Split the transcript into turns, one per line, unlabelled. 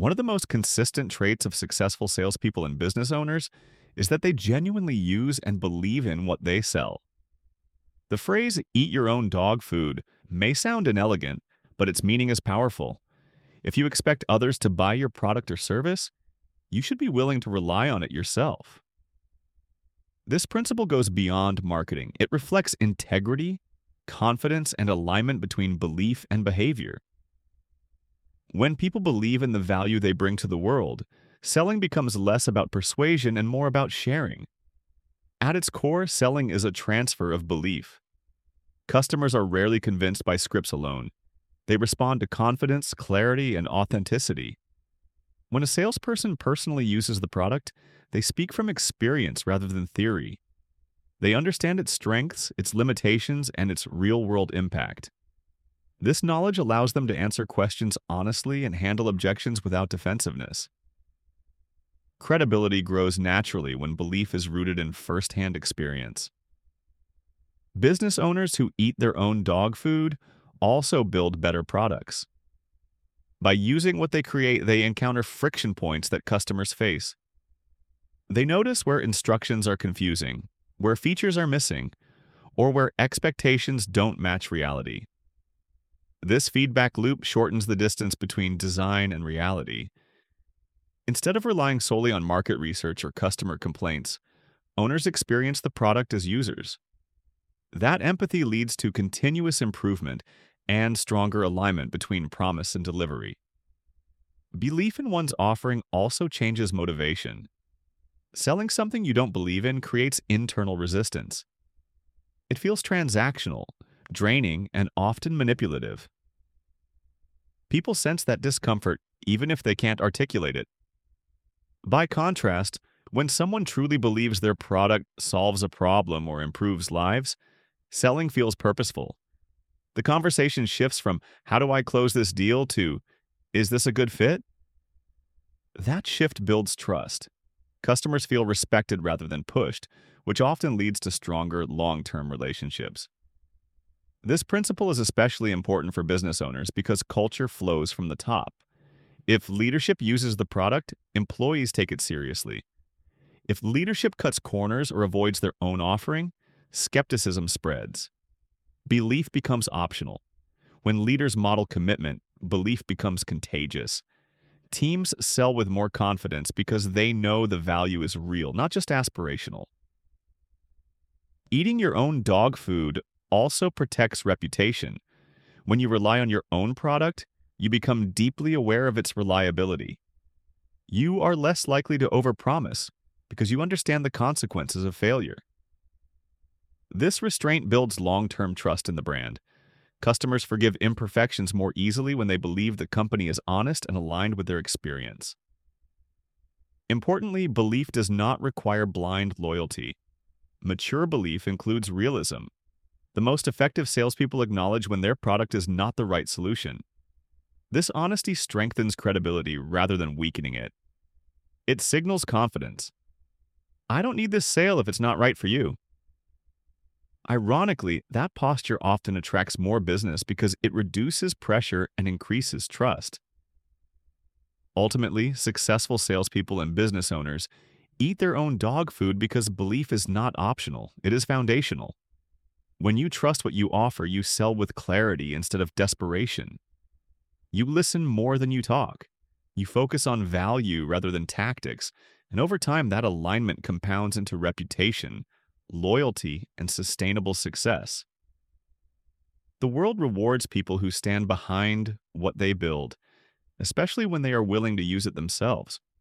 One of the most consistent traits of successful salespeople and business owners is that they genuinely use and believe in what they sell. The phrase, eat your own dog food, may sound inelegant, but its meaning is powerful. If you expect others to buy your product or service, you should be willing to rely on it yourself. This principle goes beyond marketing. It reflects integrity, confidence, and alignment between belief and behavior. When people believe in the value they bring to the world, selling becomes less about persuasion and more about sharing. At its core, selling is a transfer of belief. Customers are rarely convinced by scripts alone. They respond to confidence, clarity, and authenticity. When a salesperson personally uses the product, they speak from experience rather than theory. They understand its strengths, its limitations, and its real-world impact. This knowledge allows them to answer questions honestly and handle objections without defensiveness. Credibility grows naturally when belief is rooted in first-hand experience. Business owners who eat their own dog food also build better products. By using what they create, they encounter friction points that customers face. They notice where instructions are confusing, where features are missing, or where expectations don't match reality. This feedback loop shortens the distance between design and reality. Instead of relying solely on market research or customer complaints, owners experience the product as users. That empathy leads to continuous improvement and stronger alignment between promise and delivery. Belief in one's offering also changes motivation. Selling something you don't believe in creates internal resistance. It feels transactional, draining, and often manipulative. People sense that discomfort even if they can't articulate it. By contrast, when someone truly believes their product solves a problem or improves lives, selling feels purposeful. The conversation shifts from, how do I close this deal, to, is this a good fit? That shift builds trust. Customers feel respected rather than pushed, which often leads to stronger long-term relationships. This principle is especially important for business owners because culture flows from the top. If leadership uses the product, employees take it seriously. If leadership cuts corners or avoids their own offering, skepticism spreads. Belief becomes optional. When leaders model commitment, belief becomes contagious. Teams sell with more confidence because they know the value is real, not just aspirational. Eating your own dog food also protects reputation. When you rely on your own product, you become deeply aware of its reliability. You are less likely to overpromise because you understand the consequences of failure. This restraint builds long-term trust in the brand. Customers forgive imperfections more easily when they believe the company is honest and aligned with their experience. Importantly, belief does not require blind loyalty. Mature belief includes realism. The most effective salespeople acknowledge when their product is not the right solution. This honesty strengthens credibility rather than weakening it. It signals confidence. I don't need this sale if it's not right for you. Ironically, that posture often attracts more business because it reduces pressure and increases trust. Ultimately, successful salespeople and business owners eat their own dog food because belief is not optional, it is foundational. When you trust what you offer, you sell with clarity instead of desperation. You listen more than you talk. You focus on value rather than tactics, and over time that alignment compounds into reputation, loyalty, and sustainable success. The world rewards people who stand behind what they build, especially when they are willing to use it themselves.